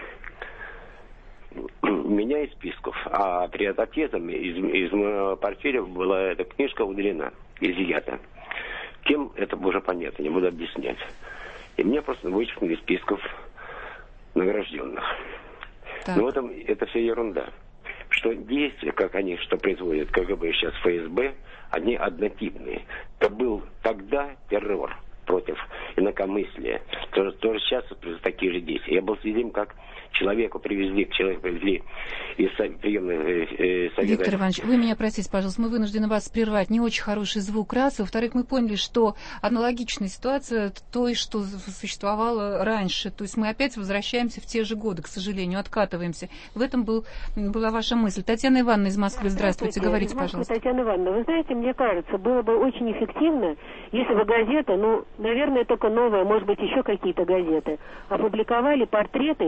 Меня из списков. А перед отъездом из, из портфеля была эта книжка удалена, изъята. Кем, это уже понятно, не буду объяснять. И меня просто вычеркнули из списков награжденных. Так. Но это, это все ерунда. Что действия, как они, что производят КГБ, сейчас ФСБ, они однотипные. Это был тогда террор против инакомыслия. Тоже, тоже сейчас такие же действия. Я был свидетелем, как человеку привезли, человека привезли из приемной э, совета. Виктор Иванович, вы меня простите, пожалуйста, мы вынуждены вас прервать. Не очень хороший звук, раз. Во-вторых, мы поняли, что аналогичная ситуация той, что существовала раньше. То есть мы опять возвращаемся в те же годы, к сожалению, откатываемся. В этом был, была ваша мысль. Татьяна Ивановна из Москвы, здравствуйте, говорите, пожалуйста. Татьяна Ивановна, вы знаете, мне кажется, было бы очень эффективно, если бы газета, ну, наверное, только новая, может быть, еще какие-то газеты, опубликовали портреты вот этих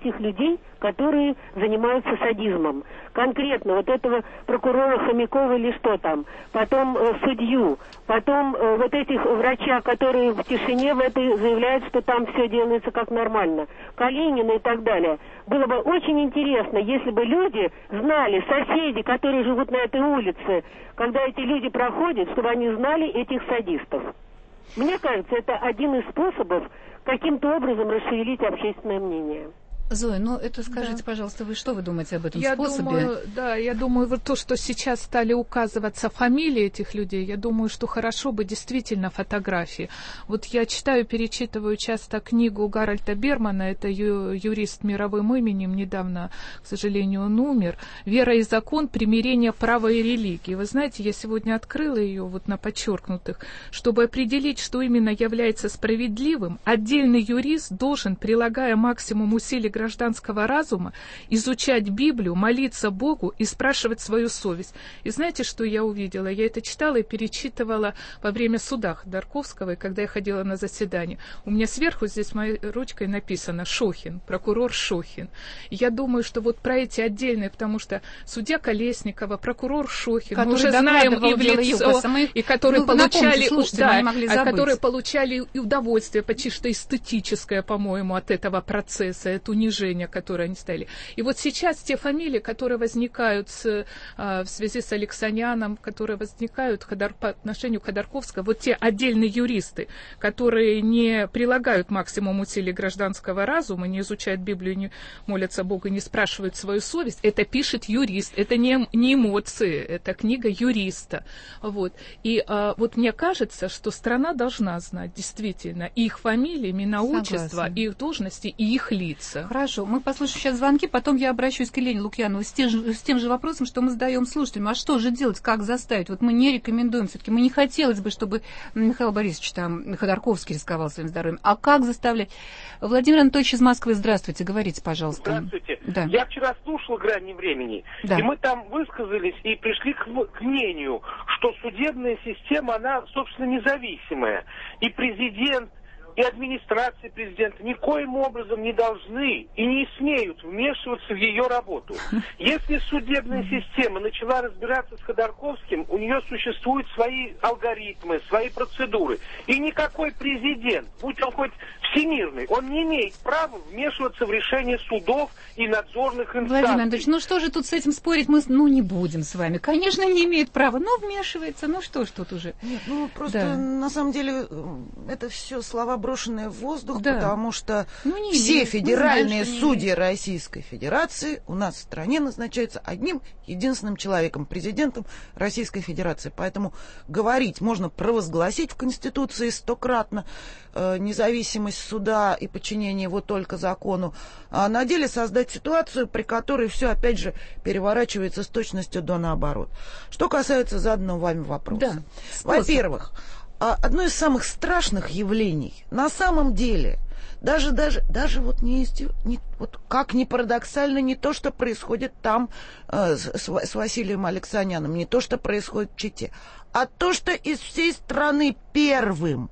этих людей, которые занимаются садизмом. Конкретно вот этого прокурора Хомякова или что там, потом э, судью, потом э, вот этих врача, которые в тишине в этой заявляют, что там все делается как нормально, Калинина и так далее. Было бы очень интересно, если бы люди знали, соседи, которые живут на этой улице, когда эти люди проходят, чтобы они знали этих садистов. Мне кажется, это один из способов каким-то образом расшевелить общественное мнение. Зоя, ну это скажите, да. пожалуйста, вы что вы думаете об этом я способе? Думаю, да, я думаю, вот то, что сейчас стали указываться фамилии этих людей, я думаю, что хорошо бы действительно фотографии. Вот я читаю, перечитываю часто книгу Гарольда Бермана, это ю, юрист мировым именем, недавно, к сожалению, он умер, «Вера и закон. Примирение права и религии». Вы знаете, я сегодня открыла ее вот на подчеркнутых, чтобы определить, что именно является справедливым, отдельный юрист должен, прилагая максимум усилий гражданского разума, изучать Библию, молиться Богу и спрашивать свою совесть. И знаете, что я увидела? Я это читала и перечитывала во время суда Ходорковского, и когда я ходила на заседание. У меня сверху здесь моей ручкой написано «Шохин», прокурор Шохин. И я думаю, что вот про эти отдельные, потому что судья Колесникова, прокурор Шохин, который мы уже знаем и в лицо, и которые ну, получали, напомните, да, а которые получали и удовольствие, почти что эстетическое, по-моему, от этого процесса, эту унижения, которые они ставили. И вот сейчас те фамилии, которые возникают с, а, в связи с Алексаняном, которые возникают Ходор, по отношению к Ходорковскому, вот те отдельные юристы, которые не прилагают максимум усилий гражданского разума, не изучают Библию, не молятся Богу, не спрашивают свою совесть, это пишет юрист, это не, не эмоции, это книга юриста. Вот. И а, вот мне кажется, что страна должна знать действительно их фамилии, имена, отчества, их должности и их лица. Хорошо, мы послушаем сейчас звонки, потом я обращусь к Елене Лукьяновой с тем, же, с тем же вопросом, что мы задаем слушателям. А что же делать, как заставить? Вот мы не рекомендуем, все-таки мы не хотелось бы, чтобы Михаил Борисович там, Ходорковский рисковал своим здоровьем. А как заставлять? Владимир Анатольевич из Москвы, здравствуйте, говорите, пожалуйста. Здравствуйте. Да. Я вчера слушал «Грани времени», да. и мы там высказались и пришли к, к мнению, что судебная система, она, собственно, независимая. И президент, и администрация президента никоим образом не должны и не смеют вмешиваться в ее работу. Если судебная система начала разбираться с Ходорковским, у нее существуют свои алгоритмы, свои процедуры. И никакой президент, будь он хоть всемирный, он не имеет права вмешиваться в решение судов и надзорных инстанций. Владимир Анатольевич, ну что же тут с этим спорить? Мы ну, не будем с вами. Конечно, не имеет права, но вмешивается. Ну что ж тут уже? Нет, ну просто да. на самом деле это все слова, брошенные в воздух, да. потому что ну, не все имеет. федеральные знаем, судьи Российской Федерации у нас в стране назначаются одним единственным человеком, президентом Российской Федерации. Поэтому говорить можно провозгласить в Конституции стократно э, независимость суда и подчинение его только закону, а на деле создать ситуацию, при которой все опять же переворачивается с точностью до наоборот. Что касается заданного вами вопроса. Да. Во-первых, одно из самых страшных явлений на самом деле, даже, даже, даже вот, не, не, вот как ни парадоксально, не то, что происходит там э, с, с Василием Алексаняном, не то, что происходит в Чите, а то, что из всей страны первым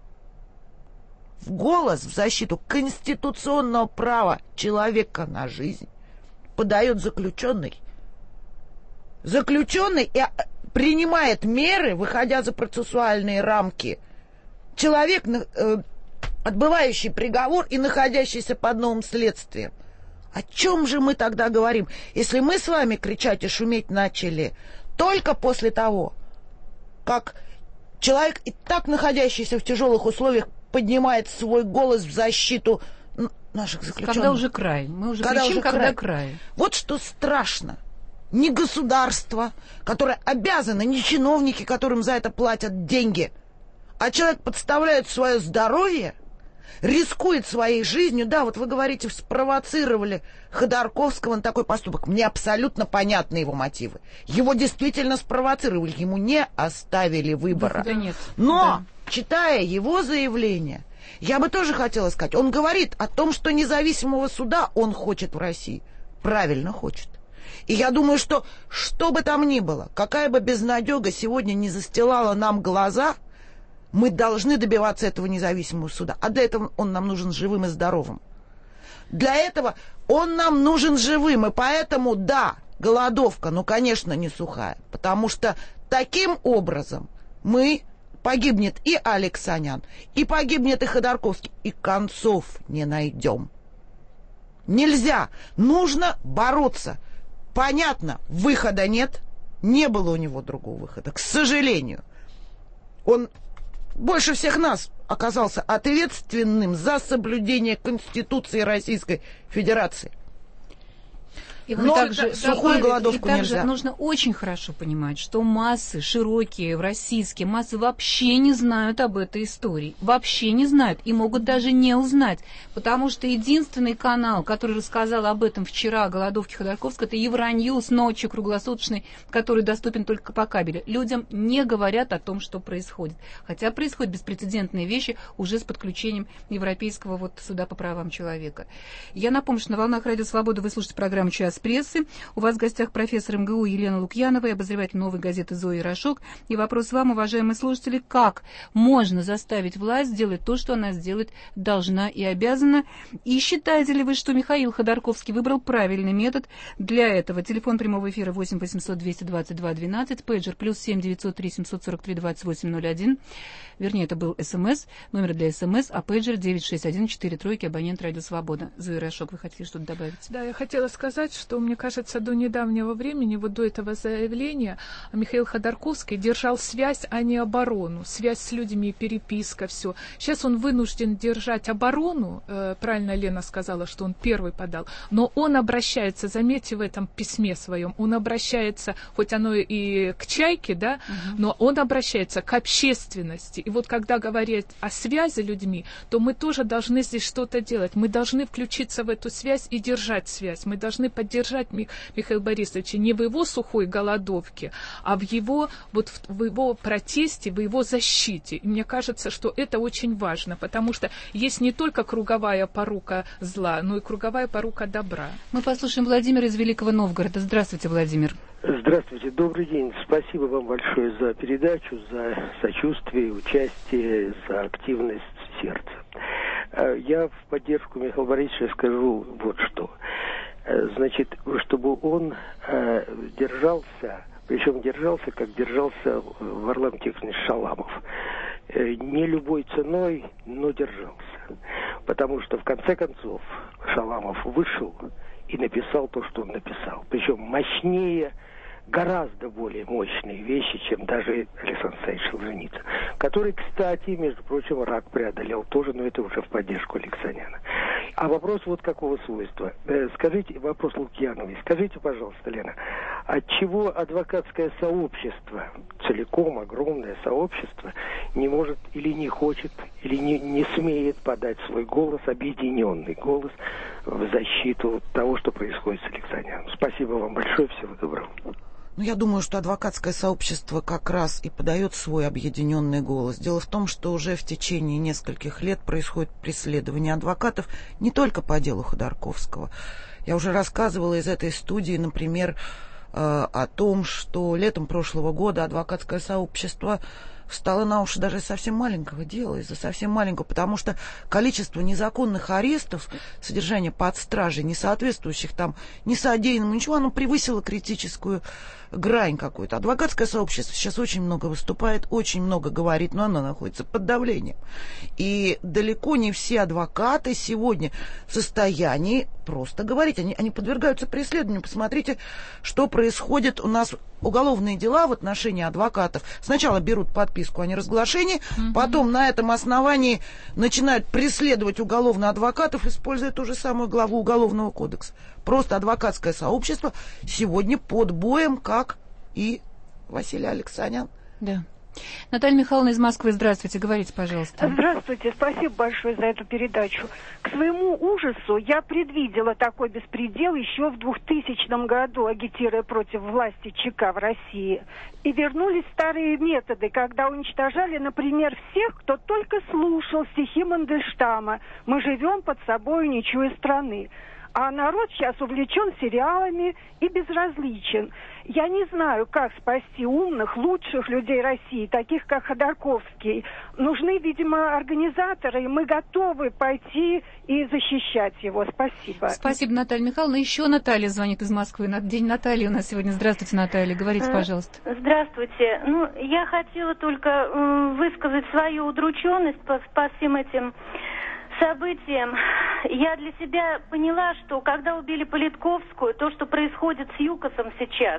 в голос в защиту конституционного права человека на жизнь подает заключенный. Заключенный и принимает меры, выходя за процессуальные рамки. Человек, э, отбывающий приговор и находящийся под новым следствием. О чем же мы тогда говорим, если мы с вами кричать и шуметь начали только после того, как человек, и так находящийся в тяжелых условиях, поднимает свой голос в защиту наших заключенных? Когда уже край. Мы уже когда кричим, уже когда край. край. Вот что страшно. Не государство, которое обязано, не чиновники, которым за это платят деньги, а человек подставляет свое здоровье, рискует своей жизнью. Да, вот вы говорите, спровоцировали Ходорковского на такой поступок. Мне абсолютно понятны его мотивы. Его действительно спровоцировали, ему не оставили выбора. Да, нет. Но, да. читая его заявление, я бы тоже хотела сказать, он говорит о том, что независимого суда он хочет в России. Правильно хочет. И я думаю, что что бы там ни было, какая бы безнадега сегодня не застилала нам глаза, мы должны добиваться этого независимого суда. А для этого он нам нужен живым и здоровым. Для этого он нам нужен живым, и поэтому, да, голодовка, ну, конечно, не сухая, потому что таким образом мы... Погибнет и Алексанян, и погибнет и Ходорковский, и концов не найдем. Нельзя, нужно бороться. Понятно, выхода нет, не было у него другого выхода, к сожалению. Он больше всех нас оказался ответственным за соблюдение Конституции Российской Федерации. И Но также, сухую голодовку и также нельзя. Нужно очень хорошо понимать, что массы широкие, российские массы вообще не знают об этой истории. Вообще не знают и могут даже не узнать. Потому что единственный канал, который рассказал об этом вчера, о голодовке Ходорковского, это Евроньюз ночью круглосуточный, который доступен только по кабелю. Людям не говорят о том, что происходит. Хотя происходят беспрецедентные вещи уже с подключением Европейского вот суда по правам человека. Я напомню, что на волнах Радио Свобода вы слушаете программу «Час прессы». У вас в гостях профессор МГУ Елена Лукьянова и обозреватель «Новой газеты» Зоя Ярошок. И вопрос вам, уважаемые слушатели, как можно заставить власть сделать то, что она сделать должна и обязана? И считаете ли вы, что Михаил Ходорковский выбрал правильный метод для этого? Телефон прямого эфира восемь восемьсот двести двадцать два двенадцать, пейджер плюс семь девятьсот три семьсот сорок три двадцать восемь ноль один. Вернее, это был СМС, номер для СМС, а пейджер девять шесть один четыре тройки, абонент Радио Свобода. Зоя Ярошок, вы хотели что-то добавить? Да, я хотела сказать, что мне кажется, до недавнего времени, вот до этого заявления, Михаил Ходорковский держал связь, а не оборону. Связь с людьми, переписка, все. Сейчас он вынужден держать оборону, э, правильно Лена сказала, что он первый подал, но он обращается, заметьте в этом письме своем, он обращается, хоть оно и к Чайке, да, угу. но он обращается к общественности. И вот когда говорят о связи людьми, то мы тоже должны здесь что-то делать. Мы должны включиться в эту связь и держать связь. Мы должны поддержать Михаила Борисовича не в его сухой голодовке, а в его, вот в, в его протесте, в его защите. И мне кажется, что это очень важно, потому что есть не только круговая порука зла, но и круговая порука добра. Мы послушаем Владимира из Великого Новгорода. Здравствуйте, Владимир. Здравствуйте, добрый день. Спасибо вам большое за передачу, за сочувствие, участие, за активность сердца. Я в поддержку Михаила Борисовича скажу вот что. Значит, чтобы он э, держался, причем держался, как держался Варлам Тихонович Шаламов. Э, не любой ценой, но держался. Потому что, в конце концов, Шаламов вышел и написал то, что он написал. Причем мощнее, гораздо более мощные вещи, чем даже Александр Александрович Солженицын, который, кстати, между прочим, рак преодолел тоже, но это уже в поддержку Алексаняна. А вопрос вот какого свойства. Э, скажите, вопрос Лукьяновой. Скажите, пожалуйста, Лена, отчего адвокатское сообщество, целиком огромное сообщество, не может или не хочет, или не, не смеет подать свой голос, объединенный голос в защиту того, что происходит с Алексаняном? Спасибо вам большое, всего доброго. Ну, я думаю, что адвокатское сообщество как раз и подает свой объединенный голос. Дело в том, что уже в течение нескольких лет происходит преследование адвокатов не только по делу Ходорковского. Я уже рассказывала из этой студии, например, о том, что летом прошлого года адвокатское сообщество встало на уши даже из совсем маленького дела, из-за совсем маленького, потому что количество незаконных арестов, содержание под стражей, не соответствующих там ни содеянному, ничего, оно превысило критическую грань какую-то. Адвокатское сообщество сейчас очень много выступает, очень много говорит, но оно находится под давлением. И далеко не все адвокаты сегодня в состоянии просто говорить. Они, они подвергаются преследованию. Посмотрите, что происходит у нас. Уголовные дела в отношении адвокатов сначала берут подписку о неразглашении, mm-hmm. потом на этом основании начинают преследовать уголовно адвокатов, используя ту же самую главу Уголовного кодекса. Просто адвокатское сообщество сегодня под боем, как и Василий Алексанян. Да. Наталья Михайловна из Москвы, здравствуйте, говорите, пожалуйста. Здравствуйте, спасибо большое за эту передачу. К своему ужасу я предвидела такой беспредел еще в двухтысячном году, агитируя против власти ЧК в России. И вернулись старые методы, когда уничтожали, например, всех, кто только слушал стихи Мандельштама «Мы живем под собой, не чуя страны». А народ сейчас увлечен сериалами и безразличен. Я не знаю, как спасти умных, лучших людей России, таких как Ходорковский. Нужны, видимо, организаторы, и мы готовы пойти и защищать его. Спасибо. Спасибо, Наталья Михайловна. Еще Наталья звонит из Москвы. День Натальи у нас сегодня. Здравствуйте, Наталья. Говорите, пожалуйста. Здравствуйте. Ну, я хотела только э, высказать свою удрученность по, по всем этим событиям. Я для себя поняла, что когда убили Политковскую, то, что происходит с ЮКОСом сейчас,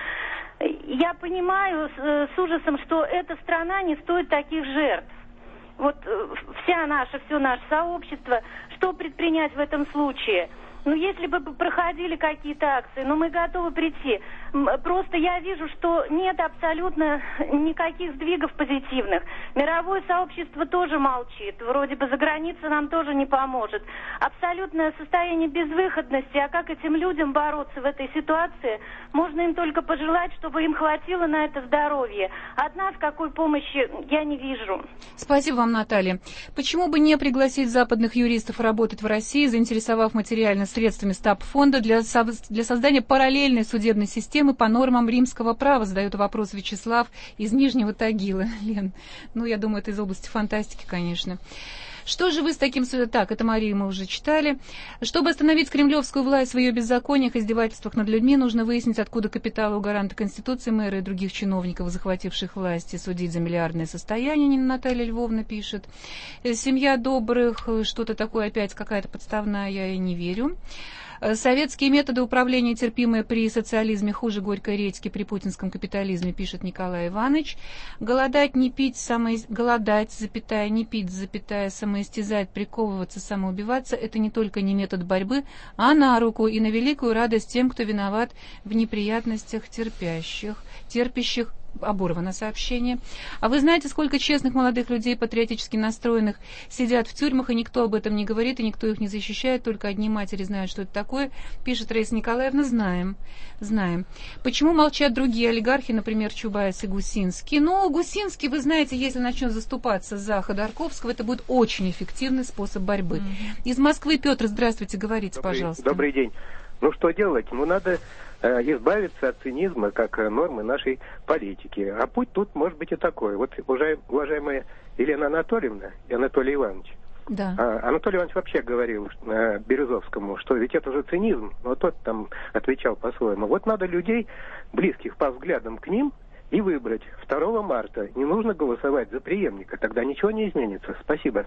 я понимаю с, с ужасом, что эта страна не стоит таких жертв. Вот вся наша, все наше сообщество, что предпринять в этом случае? Ну, если бы проходили какие-то акции, ну, мы готовы прийти. Просто я вижу, что нет абсолютно никаких сдвигов позитивных. Мировое сообщество тоже молчит. Вроде бы за границей нам тоже не поможет. Абсолютное состояние безвыходности. А как этим людям бороться в этой ситуации? Можно им только пожелать, чтобы им хватило на это здоровья. От нас какой помощи я не вижу. Спасибо вам, Наталья. Почему бы не пригласить западных юристов работать в России, заинтересовав материально средствами стабфонда для, для создания параллельной судебной системы по нормам римского права, задает вопрос Вячеслав из Нижнего Тагила. Лен, ну, я думаю, это из области фантастики, конечно. Что же вы с таким... Так, это Марию мы уже читали. Чтобы остановить кремлевскую власть в ее беззакониях и издевательствах над людьми, нужно выяснить, откуда капиталы у гаранта Конституции, мэра и других чиновников, захвативших власть, и судить за миллиардное состояние, Наталья Львовна пишет. Семья добрых, что-то такое опять какая-то подставная, я и не верю. Советские методы управления, терпимые при социализме, хуже горькой редьки при путинском капитализме, пишет Николай Иванович. Голодать, не пить, само... голодать, запятая, не пить, запятая, самоистязать, приковываться, самоубиваться – это не только не метод борьбы, а на руку и на великую радость тем, кто виноват в неприятностях терпящих, терпящих. Оборвано сообщение. А вы знаете, сколько честных молодых людей, патриотически настроенных, сидят в тюрьмах, и никто об этом не говорит, и никто их не защищает, только одни матери знают, что это такое, пишет Раиса Николаевна. Знаем, знаем. Почему молчат другие олигархи, например, Чубайс и Гусинский? Ну, Гусинский, вы знаете, если начнет заступаться за Ходорковского, это будет очень эффективный способ борьбы. Mm-hmm. Из Москвы Петр, здравствуйте, говорите, добрый, пожалуйста. Добрый день. Ну, что делать? Ну, надо э, избавиться от цинизма, как э, нормы нашей политики. А путь тут может быть и такой. Вот, уважаемая Елена Анатольевна и Анатолий Иванович, да. а, Анатолий Иванович вообще говорил э, Березовскому, что ведь это же цинизм, но тот там отвечал по-своему. Вот надо людей, близких по взглядам к ним, и выбрать. второго марта не нужно голосовать за преемника, тогда ничего не изменится. Спасибо.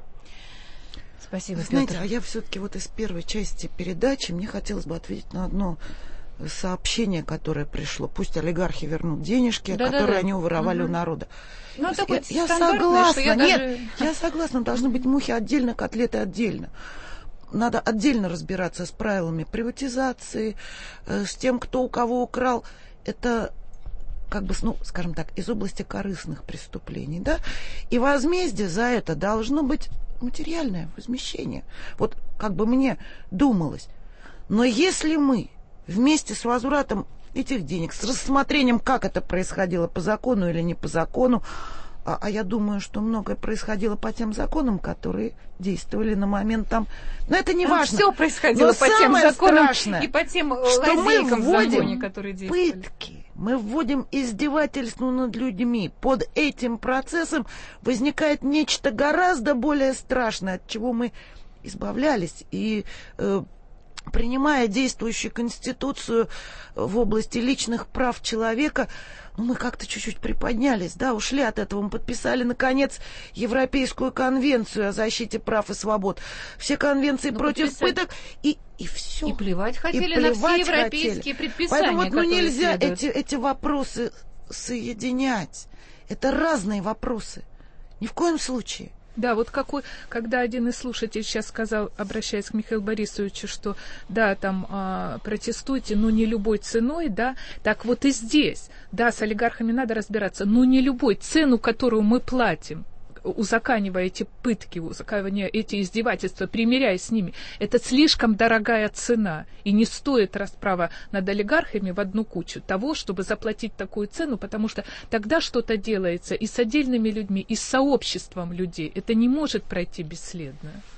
Спасибо, Петр. Знаете, а я все-таки вот из первой части передачи мне хотелось бы ответить на одно сообщение, которое пришло. Пусть олигархи вернут денежки, да, которые да, да. они уворовали угу. у народа. Ну, я, я согласна. Я Нет, даже... я согласна. Должны быть мухи отдельно, котлеты отдельно. Надо отдельно разбираться с правилами приватизации, с тем, кто у кого украл. Это как бы, ну, скажем так, из области корыстных преступлений, да? И возмездие за это должно быть материальное возмещение. Вот как бы мне думалось. Но если мы вместе с возвратом этих денег, с рассмотрением, как это происходило, по закону или не по закону, а, а я думаю, что многое происходило по тем законам, которые действовали на момент там. Но это не там важно. Все происходило Но по тем законам страшное, и по тем что мы лазейкам в законе, которые действовали. Пытки. Мы вводим издевательство над людьми. Под этим процессом возникает нечто гораздо более страшное, от чего мы избавлялись. И э, принимая действующую Конституцию в области личных прав человека, ну, мы как-то чуть-чуть приподнялись, да, ушли от этого. Мы подписали, наконец, Европейскую конвенцию о защите прав и свобод. Все конвенции ну, против подписали. пыток, и, и все. И плевать хотели и плевать на все европейские хотели. предписания. Поэтому вот, ну, нельзя эти, следуют. эти вопросы соединять. Это разные вопросы. Ни в коем случае. Да, вот какой, когда один из слушателей сейчас сказал, обращаясь к Михаилу Борисовичу, что да, там а, протестуйте, но не любой ценой, да, так вот и здесь, да, с олигархами надо разбираться, но не любой, цену, которую мы платим, узаканивая эти пытки, узаканивая эти издевательства, примиряясь с ними, это слишком дорогая цена, и не стоит расправа над олигархами в одну кучу того, чтобы заплатить такую цену, потому что тогда что-то делается и с отдельными людьми, и с сообществом людей. Это не может пройти бесследно.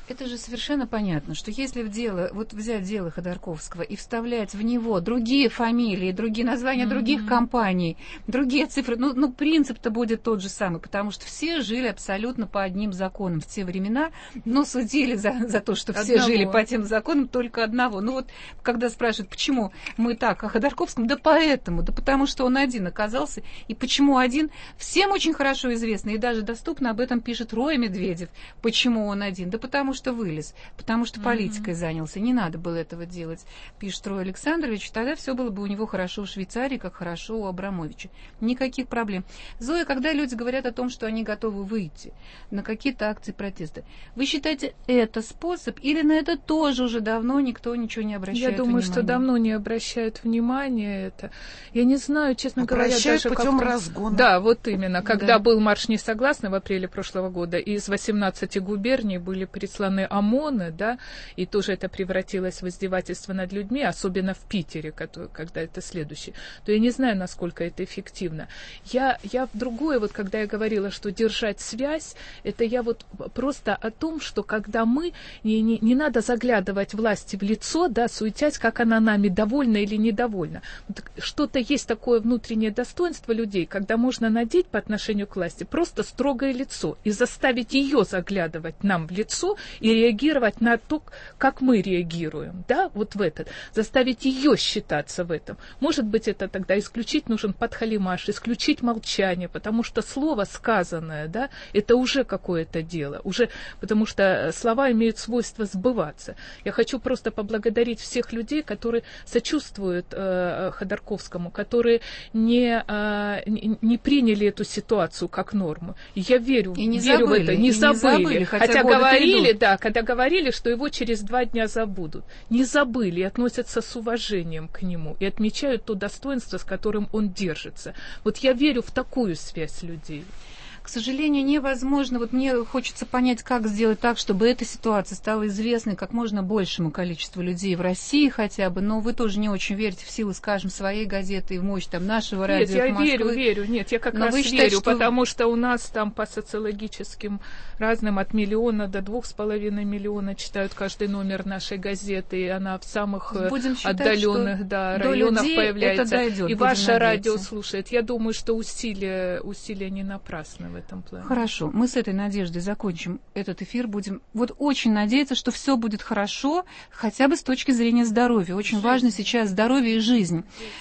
Это же совершенно понятно, что если в дело, вот взять дело Ходорковского и вставлять в него другие фамилии, другие названия mm-hmm. других компаний, другие цифры, ну, ну принцип-то будет тот же самый, потому что все жили абсолютно по одним законам в те времена, но судили за, за то, что все одного. Жили по тем законам только одного. Ну вот, когда спрашивают, почему мы так о Ходорковском, да поэтому, да потому что он один оказался, и почему один, всем очень хорошо известно, и даже доступно об этом пишет Роя Медведев, почему он один, да потому что вылез, потому что политикой mm-hmm. занялся. Не надо было этого делать, пишет Рой Александрович. Тогда все было бы у него хорошо в Швейцарии, как хорошо у Абрамовича. Никаких проблем. Зоя, когда люди говорят о том, что они готовы выйти на какие-то акции протеста, вы считаете, это способ или на это тоже уже давно никто ничего не обращает внимания? Я думаю, что давно не обращают внимания. Это. Я не знаю, честно обращают говоря, даже путем разгона. Да, вот именно. Когда да. был марш несогласных в апреле прошлого года, из восемнадцати губерний были присланы ОМОНы, да, и тоже это превратилось в издевательство над людьми, особенно в Питере, когда это следующий, то я не знаю, насколько это эффективно. Я, я в другое, вот когда я говорила, что держать связь, это я вот просто о том, что когда мы, не, не, не надо заглядывать власти в лицо, да, суетясь, как она нами довольна или недовольна. Вот что-то есть такое внутреннее достоинство людей, когда можно надеть по отношению к власти просто строгое лицо и заставить ее заглядывать нам в лицо и реагировать на то, как мы реагируем, да, вот в этот, заставить ее считаться в этом. Может быть, это тогда исключить нужен подхалимаш, исключить молчание, потому что слово сказанное, да, это уже какое-то дело, уже, потому что слова имеют свойство сбываться. Я хочу просто поблагодарить всех людей, которые сочувствуют э, Ходорковскому, которые не, э, не, не приняли эту ситуацию как норму. И я верю, и не верю забыли, в это, не забыли, не забыли хотя, хотя говорили, идут. Да, когда говорили, что его через два дня забудут. Не забыли и относятся с уважением к нему, и отмечают то достоинство, с которым он держится. Вот я верю в такую связь людей. К сожалению, невозможно. Вот мне хочется понять, как сделать так, чтобы эта ситуация стала известной как можно большему количеству людей в России хотя бы. Но вы тоже не очень верите в силу, скажем, своей газеты и в мощь там нашего радио. Нет, я Москвы. верю, верю. Нет, я как Но раз верю, считаете, что... потому что у нас там по социологическим разным от миллиона до двух с половиной миллиона читают каждый номер нашей газеты, и она в самых отдаленных да, районах появляется. Дойдет, и ваше надеяться. Радио слушает. Я думаю, что усилия, усилия не напрасны. В этом плане. Хорошо, мы с этой надеждой закончим этот эфир. Будем вот очень надеяться, что все будет хорошо, хотя бы с точки зрения здоровья. Очень жизнь. Важно сейчас здоровье и жизнь.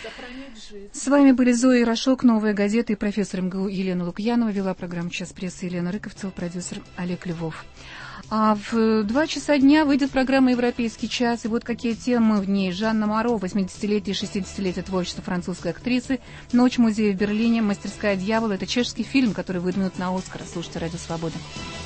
жизнь. С вами были Зоя Ярошок, «Новая газета» и профессор эм гэ у Елена Лукьянова. Вела программу «Час прессы» Елена Рыковцева, продюсер Олег Львов. А в два часа дня выйдет программа «Европейский час». И вот какие темы в ней. Жанна Моро, восьмидесятилетие и шестидесятилетие творчества французской актрисы. «Ночь музея в Берлине», «Мастерская дьявола». Это чешский фильм, который выдвинут на Оскар. Слушайте «Радио Свобода».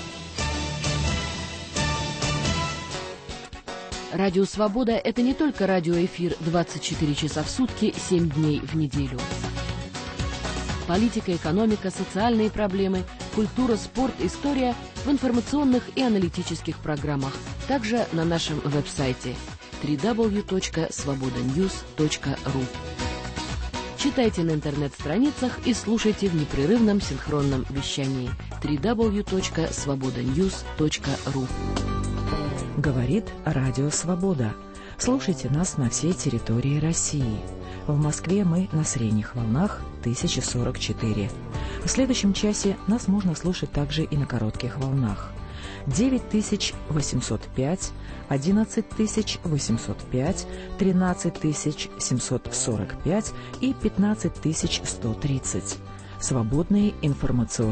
Радио «Свобода» — это не только радиоэфир двадцать четыре часа в сутки, семь дней в неделю. Политика, экономика, социальные проблемы, культура, спорт, история в информационных и аналитических программах. Также на нашем веб-сайте дабл ю дабл ю дабл ю точка свобода ньюс точка ру. Читайте на интернет-страницах и слушайте в непрерывном синхронном вещании дабл ю дабл ю дабл ю точка свобода ньюс точка ру. Говорит Радио Свобода. Слушайте нас на всей территории России. В Москве мы на средних волнах тысяча сорок четыре. В следующем часе нас можно слушать также и на коротких волнах. девять тысяч восемьсот пять, одиннадцать тысяч восемьсот пять, тринадцать тысяч семьсот сорок пять и пятнадцать тысяч сто тридцать. Свободные информационные